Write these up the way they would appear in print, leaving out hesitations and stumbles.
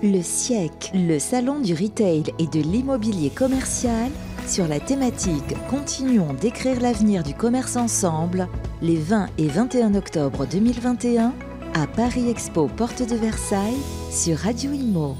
Le siècle, le salon du retail et de l'immobilier commercial sur la thématique « Continuons d'écrire l'avenir du commerce ensemble » les 20 et 21 octobre 2021 à Paris Expo Porte de Versailles sur Radio Imo.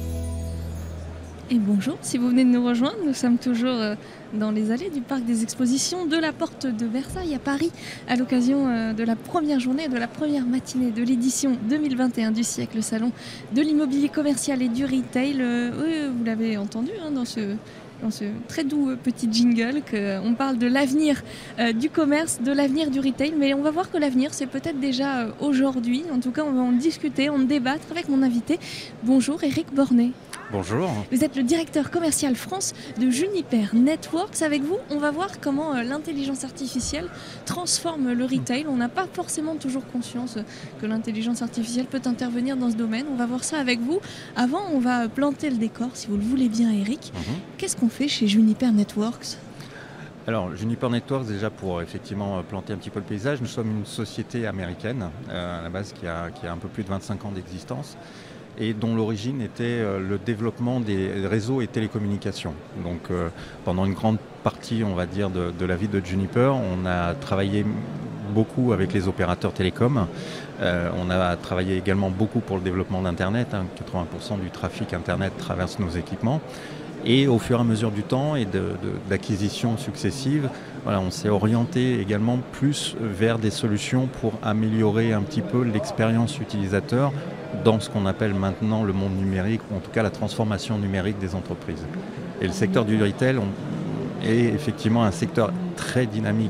Et bonjour, si vous venez de nous rejoindre, nous sommes toujours dans les allées du parc des expositions de la Porte de Versailles à Paris à l'occasion de la première journée, de la première matinée de l'édition 2021 du siècle, le salon de l'immobilier commercial et du retail. Vous l'avez entendu dans ce très doux petit jingle qu'on parle de l'avenir du commerce, de l'avenir du retail, mais on va voir que l'avenir c'est peut-être déjà aujourd'hui. En tout cas, on va en discuter, en débattre avec mon invité. Bonjour Éric Bornet. Bonjour. Vous êtes le directeur commercial France de Juniper Networks. Avec vous, on va voir comment l'intelligence artificielle transforme le retail. On n'a pas forcément toujours conscience que l'intelligence artificielle peut intervenir dans ce domaine. On va voir ça avec vous. Avant, on va planter le décor, si vous le voulez bien, Éric. Qu'est-ce qu'on fait chez Juniper Networks ? Alors, Juniper Networks, déjà pour effectivement planter un petit peu le paysage, nous sommes une société américaine, à la base qui a un peu plus de 25 ans d'existence, et dont l'origine était le développement des réseaux et télécommunications. Donc pendant une grande partie, on va dire, de la vie de Juniper, on a travaillé beaucoup avec les opérateurs télécoms. On a travaillé également beaucoup pour le développement d'Internet. 80% du trafic Internet traverse nos équipements. Et au fur et à mesure du temps et d'acquisitions successives, on s'est orienté également plus vers des solutions pour améliorer un petit peu l'expérience utilisateur dans ce qu'on appelle maintenant le monde numérique, ou en tout cas la transformation numérique des entreprises. Et le secteur du retail est effectivement un secteur très dynamique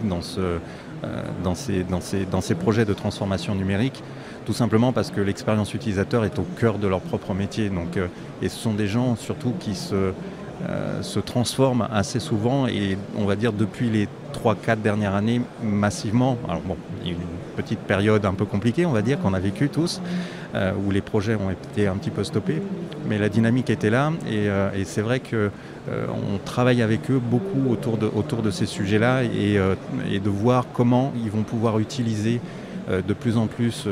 dans ces projets de transformation numérique, tout simplement parce que l'expérience utilisateur est au cœur de leur propre métier. Donc, et ce sont des gens surtout qui se transforment assez souvent, et on va dire depuis les 3-4 dernières années massivement. Alors bon, il y a eu une petite période un peu compliquée, on va dire, qu'on a vécu tous, où les projets ont été un petit peu stoppés, mais la dynamique était là, et c'est vrai que on travaille avec eux beaucoup autour de ces sujets-là, et de voir comment ils vont pouvoir utiliser de plus en plus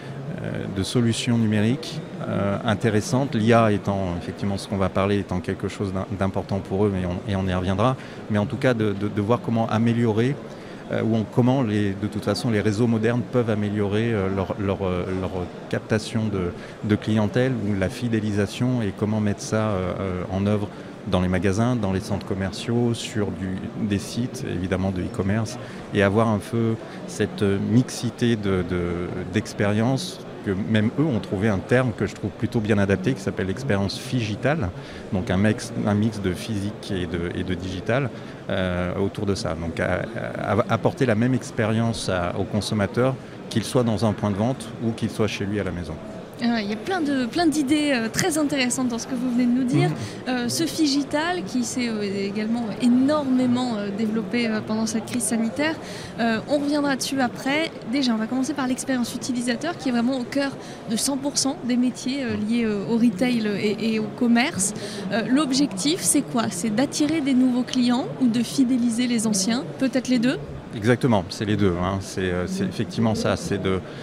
de solutions numériques intéressantes, l'IA étant effectivement ce qu'on va parler, étant quelque chose d'important pour eux, et on y reviendra, mais en tout cas de voir comment améliorer comment de toute façon les réseaux modernes peuvent améliorer leur captation de clientèle ou la fidélisation, et comment mettre ça en œuvre dans les magasins, dans les centres commerciaux, sur des sites évidemment de e-commerce, et avoir un peu cette mixité d'expériences, que même eux ont trouvé un terme que je trouve plutôt bien adapté, qui s'appelle l'expérience phigitale, donc un mix de physique et de digital autour de ça. Donc apporter la même expérience au consommateur, qu'il soit dans un point de vente ou qu'il soit chez lui à la maison. Il y a plein d'idées très intéressantes dans ce que vous venez de nous dire. Ce Figital qui s'est également énormément développé pendant cette crise sanitaire. On reviendra dessus après. Déjà, on va commencer par l'expérience utilisateur qui est vraiment au cœur de 100% des métiers liés au retail et au commerce. L'objectif, c'est quoi ? C'est d'attirer des nouveaux clients ou de fidéliser les anciens ? Peut-être les deux ? Exactement, c'est les deux. C'est effectivement ça, c'est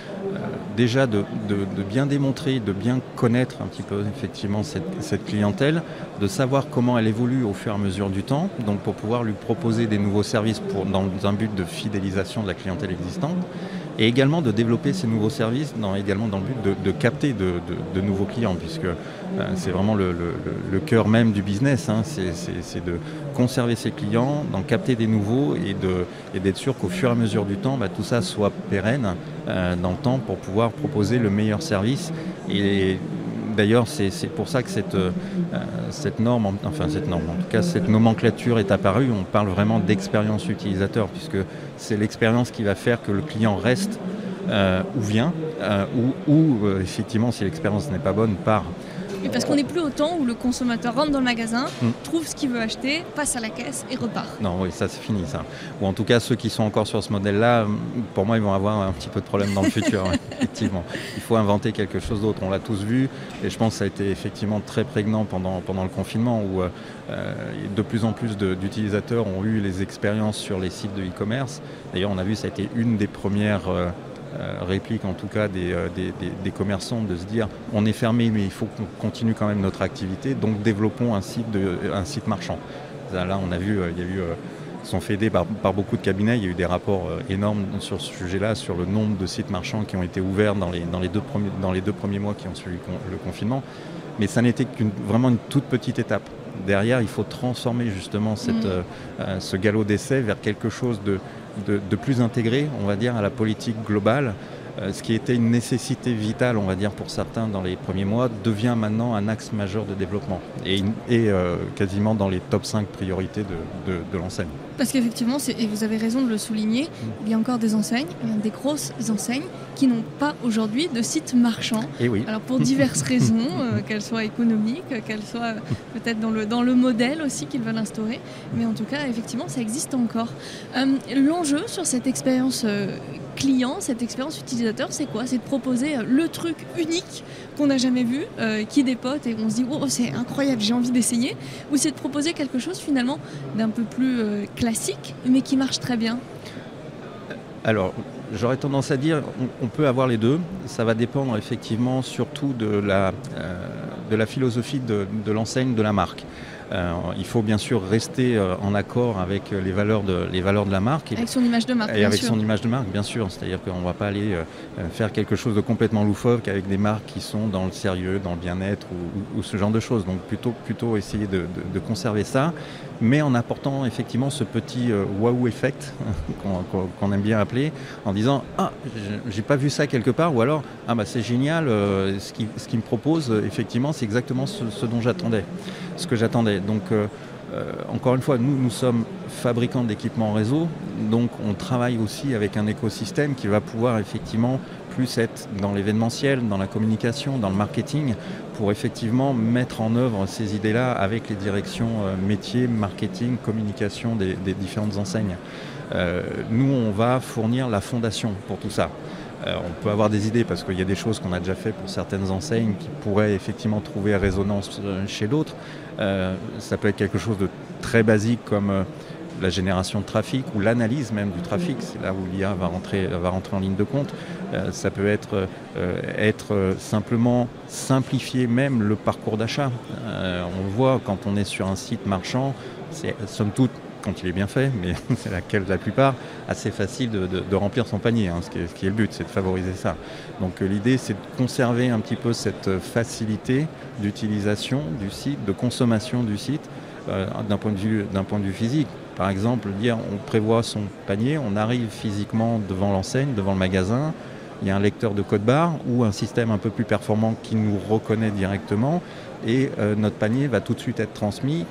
déjà de bien démontrer, de bien connaître un petit peu effectivement cette clientèle, de savoir comment elle évolue au fur et à mesure du temps, donc pour pouvoir lui proposer des nouveaux services dans un but de fidélisation de la clientèle existante, et également de développer ces nouveaux services également dans le but de capter de nouveaux clients, puisque c'est vraiment le cœur même du business, c'est de conserver ses clients, d'en capter des nouveaux, et d'être sûr qu'au fur et à mesure du temps, tout ça soit pérenne dans le temps, pour pouvoir proposer le meilleur service. Et d'ailleurs, c'est pour ça que cette nomenclature est apparue. On parle vraiment d'expérience utilisateur, puisque c'est l'expérience qui va faire que le client reste ou vient, ou effectivement, si l'expérience n'est pas bonne, part. Et parce qu'on n'est plus au temps où le consommateur rentre dans le magasin, trouve ce qu'il veut acheter, passe à la caisse et repart. Non, oui, ça c'est fini ça. Ou en tout cas, ceux qui sont encore sur ce modèle-là, pour moi, ils vont avoir un petit peu de problème dans le futur. Effectivement, il faut inventer quelque chose d'autre. On l'a tous vu, et je pense que ça a été effectivement très prégnant pendant le confinement, où de plus en plus d'utilisateurs ont eu les expériences sur les sites de e-commerce. D'ailleurs, on a vu, ça a été une des premières réplique en tout cas des commerçants de se dire on est fermé mais il faut qu'on continue quand même notre activité, donc développons un site marchand. Là on a vu, il y a eu sont faits aider par beaucoup de cabinets. Il y a eu des rapports énormes sur ce sujet-là, sur le nombre de sites marchands qui ont été ouverts dans les deux premiers mois qui ont suivi le confinement. Mais ça n'était vraiment une toute petite étape. Derrière, il faut transformer justement ce galop d'essai vers quelque chose de plus intégré, on va dire, à la politique globale. Ce qui était une nécessité vitale, on va dire, pour certains dans les premiers mois, devient maintenant un axe majeur de développement et quasiment dans les top 5 priorités de l'enseigne. Parce qu'effectivement, et vous avez raison de le souligner, il y a encore des enseignes, des grosses enseignes, qui n'ont pas aujourd'hui de site marchand. Et oui. Alors pour diverses raisons, qu'elles soient économiques, qu'elles soient peut-être dans le modèle aussi qu'ils veulent instaurer, mais en tout cas, effectivement, ça existe encore. L'enjeu sur cette expérience client, cette expérience utilisateur, c'est quoi? C'est de proposer le truc unique qu'on n'a jamais vu, qui dépote et on se dit oh c'est incroyable, j'ai envie d'essayer, ou c'est de proposer quelque chose finalement d'un peu plus classique mais qui marche très bien? Alors j'aurais tendance à dire on peut avoir les deux, ça va dépendre effectivement surtout de la philosophie de l'enseigne, de la marque. Il faut bien sûr rester en accord avec les valeurs de la marque. Avec son image de marque, et avec son image de marque, bien sûr. C'est-à-dire qu'on ne va pas aller faire quelque chose de complètement loufoque avec des marques qui sont dans le sérieux, dans le bien-être ou ce genre de choses. Donc plutôt essayer de conserver ça, mais en apportant effectivement ce petit waouh effect qu'on aime bien appeler, en disant « Ah, j'ai pas vu ça quelque part » ou alors « Ah bah c'est génial, ce qu'il me propose, effectivement, c'est exactement ce dont j'attendais, ce que j'attendais. » Donc, encore une fois, nous sommes fabricants d'équipements réseau, donc on travaille aussi avec un écosystème qui va pouvoir effectivement plus être dans l'événementiel, dans la communication, dans le marketing, pour effectivement mettre en œuvre ces idées-là avec les directions métiers, marketing, communication des différentes enseignes. Nous, on va fournir la fondation pour tout ça. On peut avoir des idées parce qu'il y a des choses qu'on a déjà fait pour certaines enseignes qui pourraient effectivement trouver résonance chez d'autres. Ça peut être quelque chose de très basique comme la génération de trafic ou l'analyse même du trafic. C'est là où l'IA va rentrer en ligne de compte. Ça peut être simplement simplifier même le parcours d'achat. On le voit quand on est sur un site marchand, c'est somme toute, quand il est bien fait, mais c'est la plupart, assez facile de remplir son panier, ce qui est le but, c'est de favoriser ça. Donc l'idée, c'est de conserver un petit peu cette facilité d'utilisation du site, de consommation du site, d'un point de vue physique. Par exemple, dire on prévoit son panier, on arrive physiquement devant l'enseigne, devant le magasin, il y a un lecteur de code barre ou un système un peu plus performant qui nous reconnaît directement et notre panier va tout de suite être transmis.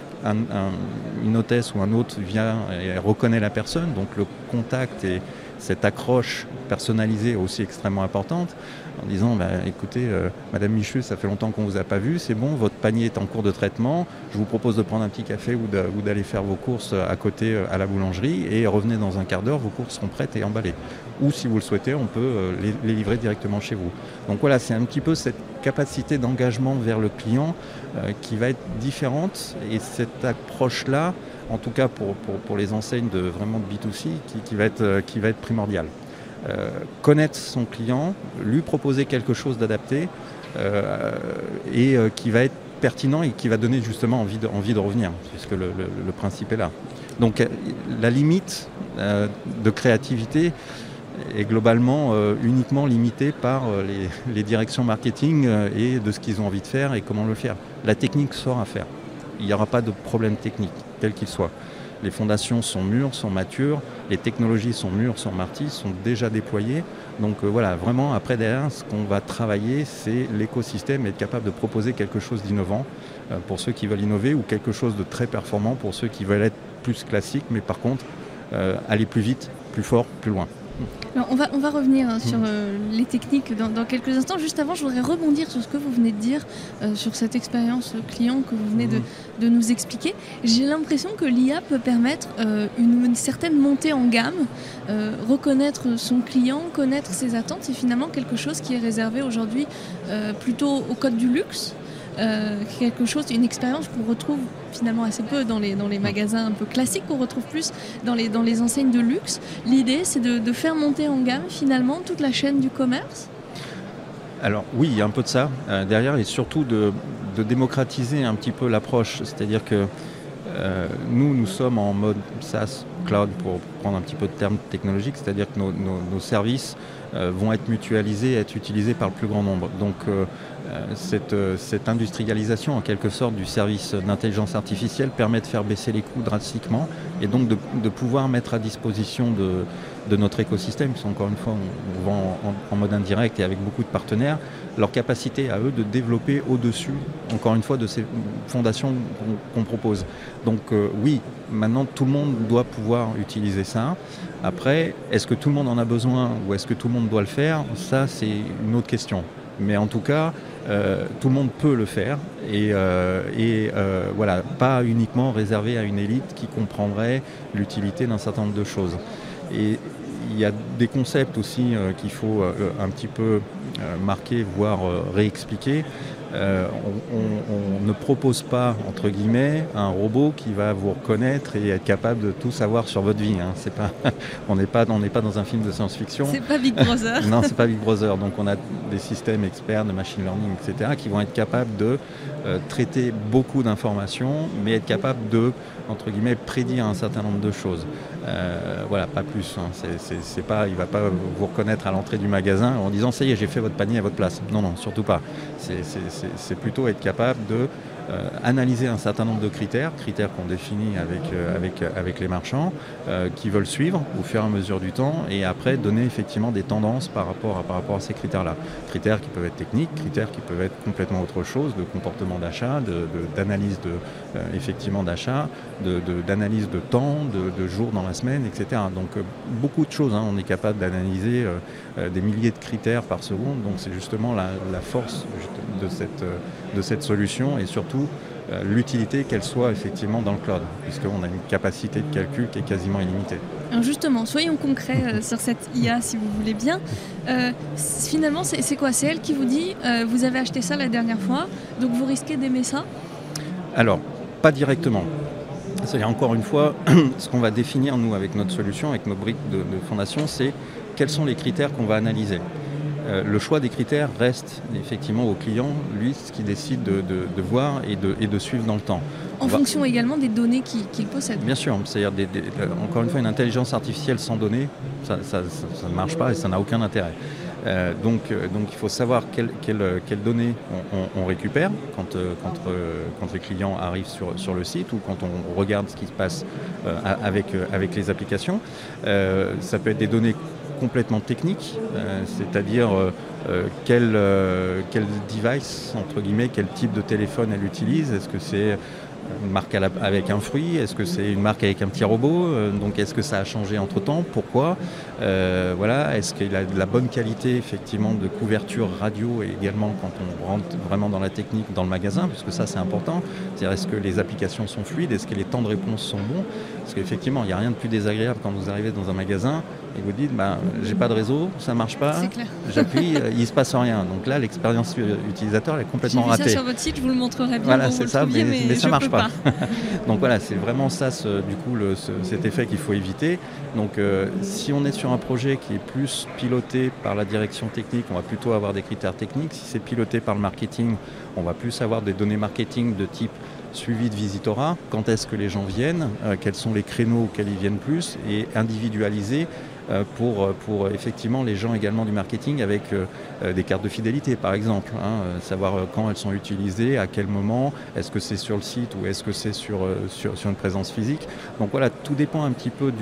Une hôtesse ou un hôte vient et reconnaît la personne, donc le contact et cette accroche personnalisée est aussi extrêmement importante, en disant écoutez, Madame Michu, ça fait longtemps qu'on ne vous a pas vu, c'est bon, votre panier est en cours de traitement, je vous propose de prendre un petit café ou d'aller faire vos courses à côté à la boulangerie et revenez dans un quart d'heure, vos courses seront prêtes et emballées. Ou si vous le souhaitez, on peut les livrer directement chez vous. Donc voilà, c'est un petit peu cette capacité d'engagement vers le client qui va être différente, et cette approche-là, en tout cas pour les enseignes vraiment de B2C, qui va être primordiale. Connaître son client, lui proposer quelque chose d'adapté et qui va être pertinent et qui va donner justement envie de revenir, puisque le principe est là. Donc la limite de créativité est globalement uniquement limitée par les directions marketing et de ce qu'ils ont envie de faire et comment le faire. La technique saura faire. Il n'y aura pas de problème technique, quel qu'il soit. Les fondations sont mûres, sont matures, les technologies sont mûres, sont amorties, sont déjà déployées. Donc voilà, vraiment, après derrière, ce qu'on va travailler, c'est l'écosystème et être capable de proposer quelque chose d'innovant pour ceux qui veulent innover ou quelque chose de très performant pour ceux qui veulent être plus classiques, mais par contre, aller plus vite, plus fort, plus loin. Alors on va revenir sur les techniques dans quelques instants. Juste avant, je voudrais rebondir sur ce que vous venez de dire, sur cette expérience client que vous venez de nous expliquer. J'ai l'impression que l'IA peut permettre une certaine montée en gamme, reconnaître son client, connaître ses attentes. C'est finalement quelque chose qui est réservé aujourd'hui plutôt au code du luxe. quelque chose, une expérience qu'on retrouve finalement assez peu dans les magasins un peu classiques, qu'on retrouve plus dans les enseignes de luxe. L'idée, c'est de faire monter en gamme finalement toute la chaîne du commerce. Alors oui, il y a un peu de ça derrière, et surtout de démocratiser un petit peu l'approche. C'est-à-dire que nous sommes en mode SaaS, cloud, pour prendre un petit peu de termes technologiques, c'est-à-dire que nos services vont être mutualisés et être utilisés par le plus grand nombre. Donc cette industrialisation en quelque sorte du service d'intelligence artificielle permet de faire baisser les coûts drastiquement et donc de pouvoir mettre à disposition de notre écosystème, puisque encore une fois on vend en mode indirect et avec beaucoup de partenaires, leur capacité à eux de développer au-dessus, encore une fois, de ces fondations qu'on propose. Donc oui, maintenant tout le monde doit pouvoir utiliser ça. Après, est-ce que tout le monde en a besoin ou est-ce que tout le monde doit le faire? Ça, c'est une autre question. Mais en tout cas, tout le monde peut le faire et voilà, pas uniquement réservé à une élite qui comprendrait l'utilité d'un certain nombre de choses. Et il y a des concepts aussi qu'il faut un petit peu marquer, voire réexpliquer. On ne propose pas, entre guillemets, un robot qui va vous reconnaître et être capable de tout savoir sur votre vie. Hein. C'est pas, on n'est pas dans un film de science-fiction. C'est pas Big Brother. Non, c'est pas Big Brother. Donc on a des systèmes experts de machine learning, etc., qui vont être capables de traiter beaucoup d'informations, mais être capables de, entre guillemets, prédire un certain nombre de choses. Voilà, pas plus. Hein. C'est pas, il ne va pas vous reconnaître à l'entrée du magasin en disant « ça y est, j'ai fait votre panier à votre place ». Non, surtout pas. C'est plutôt être capable de analyser un certain nombre de critères qu'on définit avec les marchands, qui veulent suivre au fur et à mesure du temps, et après donner effectivement des tendances par rapport à ces critères-là. Critères qui peuvent être techniques, critères qui peuvent être complètement autre chose, de comportement d'achat, d'analyse effectivement d'achat, d'analyse de temps, de jours dans la semaine, etc. Donc beaucoup de choses, hein. On est capable d'analyser des milliers de critères par seconde, donc c'est justement la force de cette solution, et surtout l'utilité qu'elle soit effectivement dans le cloud, puisqu'on a une capacité de calcul qui est quasiment illimitée. Alors justement, soyons concrets sur cette IA si vous voulez bien. Finalement, c'est quoi? C'est elle qui vous dit vous avez acheté ça la dernière fois, donc vous risquez d'aimer ça? Alors, pas directement. C'est-à-dire, encore une fois, ce qu'on va définir, nous, avec notre solution, avec nos briques de fondation, c'est quels sont les critères qu'on va analyser. Le choix des critères reste effectivement au client, lui, ce qu'il décide de voir et de suivre dans le temps. En fonction également des données qu'il possède. Bien sûr, c'est-à-dire encore une fois, une intelligence artificielle sans données, ça ne marche pas et ça n'a aucun intérêt. Donc il faut savoir quelles données on récupère quand les clients arrivent sur le site ou quand on regarde ce qui se passe avec les applications. Ça peut être des données complètement techniques, c'est-à-dire quel device, entre guillemets, quel type de téléphone elle utilise. Est-ce que c'est une marque avec un fruit? Est-ce que c'est une marque avec un petit robot? Donc est-ce que ça a changé entre-temps? Pourquoi? Voilà. Est-ce qu'il a de la bonne qualité effectivement de couverture radio, et également quand on rentre vraiment dans la technique dans le magasin, puisque ça c'est important. C'est-à-dire, est-ce que les applications sont fluides? Est-ce que les temps de réponse sont bons? Parce qu'effectivement, il n'y a rien de plus désagréable quand vous arrivez dans un magasin et vous dites j'ai pas de réseau, ça marche pas, j'appuie, il se passe rien. Donc là, l'expérience utilisateur elle est complètement ratée. J'ai vu ça sur votre site, je vous le montrerai bien. Voilà, c'est ça, mais ça marche pas. pas. Donc voilà, c'est vraiment ça, cet effet qu'il faut éviter. Donc si on est sur un projet qui est plus piloté par la direction technique, on va plutôt avoir des critères techniques. Si c'est piloté par le marketing, on va plus avoir des données marketing de type suivi de visitorat, quand est-ce que les gens viennent, quels sont les créneaux auxquels ils viennent plus, et individualiser pour effectivement les gens également du marketing avec des cartes de fidélité par exemple, savoir quand elles sont utilisées, à quel moment, est-ce que c'est sur le site ou est-ce que c'est sur une présence physique. Donc voilà, tout dépend un petit peu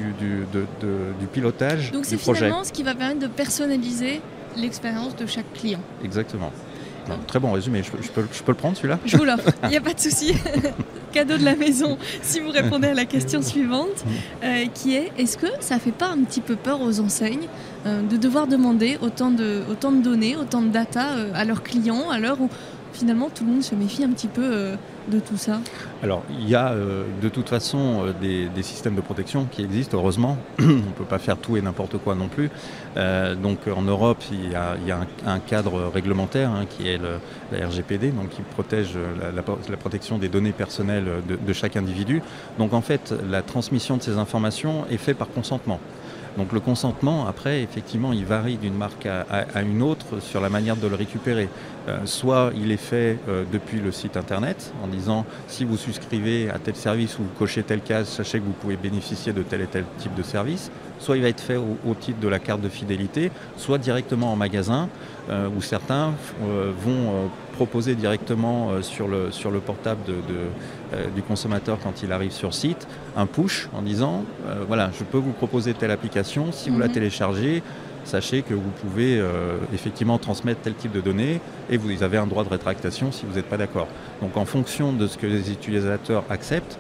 du pilotage du projet. Donc c'est finalement ce qui va permettre de personnaliser l'expérience de chaque client. Exactement. Non, très bon résumé, je peux le prendre celui-là? Je vous l'offre, il n'y a pas de souci. Cadeau de la maison, si vous répondez à la question suivante, qui est, est-ce que ça ne fait pas un petit peu peur aux enseignes de devoir demander autant de données, autant de data à leurs clients, à l'heure où finalement tout le monde se méfie un petit peu de tout ça? Alors, il y a de toute façon des systèmes de protection qui existent, heureusement. On ne peut pas faire tout et n'importe quoi non plus. Donc en Europe, il y a un cadre réglementaire qui est la RGPD, donc qui protège la protection des données personnelles de chaque individu. Donc en fait, la transmission de ces informations est faite par consentement. Donc le consentement, après, effectivement, il varie d'une marque à une autre sur la manière de le récupérer. Soit il est fait depuis le site internet, en disant si vous souscrivez à tel service ou vous cochez telle case, sachez que vous pouvez bénéficier de tel et tel type de service. Soit il va être fait au titre de la carte de fidélité, soit directement en magasin, où certains vont proposer directement sur le portable du consommateur quand il arrive sur site, un push en disant voilà, je peux vous proposer telle application, si vous la téléchargez, sachez que vous pouvez effectivement transmettre tel type de données et vous avez un droit de rétractation si vous n'êtes pas d'accord. Donc en fonction de ce que les utilisateurs acceptent,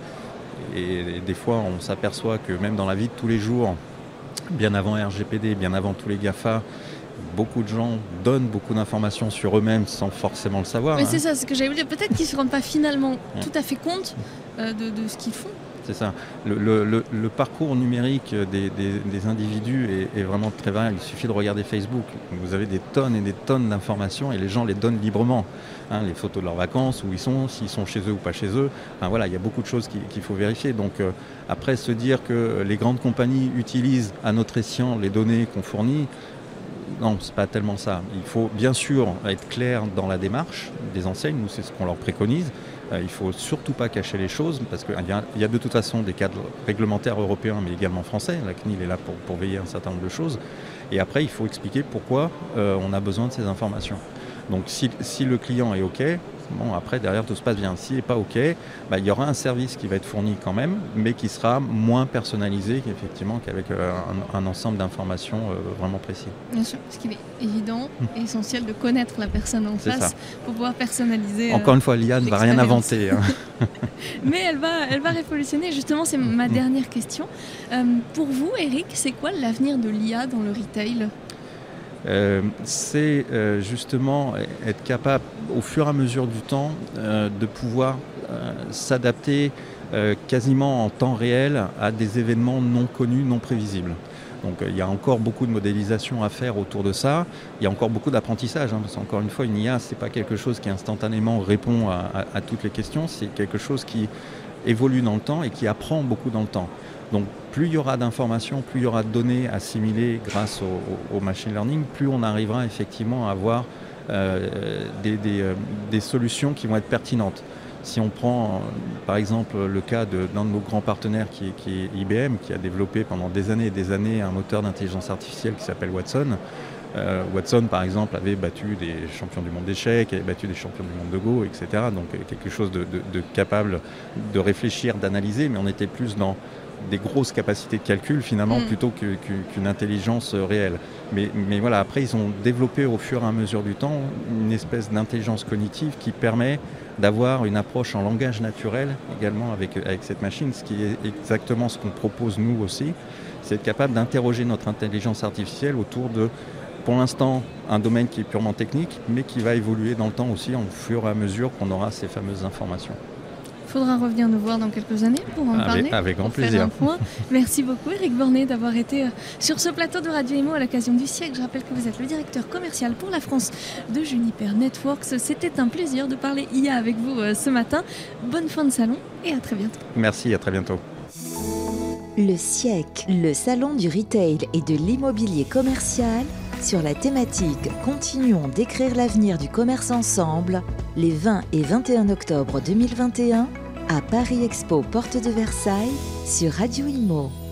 et des fois on s'aperçoit que même dans la vie de tous les jours, bien avant RGPD, bien avant tous les GAFA, beaucoup de gens donnent beaucoup d'informations sur eux-mêmes sans forcément le savoir. Mais c'est ça, ce que j'allais vous dire. Peut-être qu'ils ne se rendent pas finalement tout à fait compte de ce qu'ils font. C'est ça. Le parcours numérique des individus est vraiment très variable. Il suffit de regarder Facebook. Vous avez des tonnes et des tonnes d'informations et les gens les donnent librement. Les photos de leurs vacances, où ils sont, s'ils sont chez eux ou pas chez eux. Voilà, il y a beaucoup de choses qu'il faut vérifier. Donc après, se dire que les grandes compagnies utilisent à notre escient les données qu'on fournit, non, c'est pas tellement ça. Il faut bien sûr être clair dans la démarche des enseignes. Nous, c'est ce qu'on leur préconise. Il ne faut surtout pas cacher les choses parce qu'il y a de toute façon des cadres réglementaires européens mais également français. La CNIL est là pour veiller à un certain nombre de choses. Et après, il faut expliquer pourquoi on a besoin de ces informations. Donc si le client est OK, après derrière tout se passe bien. S'il n'est pas OK, il y aura un service qui va être fourni quand même, mais qui sera moins personnalisé qu'avec un ensemble d'informations vraiment précis. Bien sûr, parce qu'il est évident et essentiel de connaître la personne en face pour pouvoir personnaliser. Encore une fois, l'IA ne va rien inventer. Mais elle va révolutionner. Justement, c'est ma dernière question. Pour vous, Eric, c'est quoi l'avenir de l'IA dans le retail ? C'est justement être capable, au fur et à mesure du temps, de pouvoir s'adapter quasiment en temps réel à des événements non connus, non prévisibles. Donc il y a encore beaucoup de modélisation à faire autour de ça. Il y a encore beaucoup d'apprentissage, parce qu'encore une fois, une IA, ce n'est pas quelque chose qui instantanément répond à toutes les questions, c'est quelque chose qui évolue dans le temps et qui apprend beaucoup dans le temps. Donc plus il y aura d'informations, plus il y aura de données assimilées grâce au machine learning, plus on arrivera effectivement à avoir des solutions qui vont être pertinentes. Si on prend par exemple le cas d'un de nos grands partenaires qui est IBM, qui a développé pendant des années et des années un moteur d'intelligence artificielle qui s'appelle Watson. Watson, par exemple, avait battu des champions du monde d'échecs, avait battu des champions du monde de Go, etc. Donc quelque chose de capable de réfléchir, d'analyser, mais on était plus dans des grosses capacités de calcul finalement plutôt qu'une intelligence réelle. Mais voilà, après ils ont développé au fur et à mesure du temps une espèce d'intelligence cognitive qui permet d'avoir une approche en langage naturel également avec cette machine, ce qui est exactement ce qu'on propose nous aussi, c'est être capable d'interroger notre intelligence artificielle autour de, pour l'instant, un domaine qui est purement technique, mais qui va évoluer dans le temps aussi au fur et à mesure qu'on aura ces fameuses informations. Il faudra revenir nous voir dans quelques années pour en parler. Avec grand plaisir. Faire un point. Merci beaucoup Eric Bornet d'avoir été sur ce plateau de Radio Imo à l'occasion du siècle. Je rappelle que vous êtes le directeur commercial pour la France de Juniper Networks. C'était un plaisir de parler IA avec vous ce matin. Bonne fin de salon et à très bientôt. Merci, à très bientôt. Le siècle, le salon du retail et de l'immobilier commercial sur la thématique « Continuons d'écrire l'avenir du commerce ensemble » les 20 et 21 octobre 2021 à Paris Expo Porte de Versailles sur Radio Imo.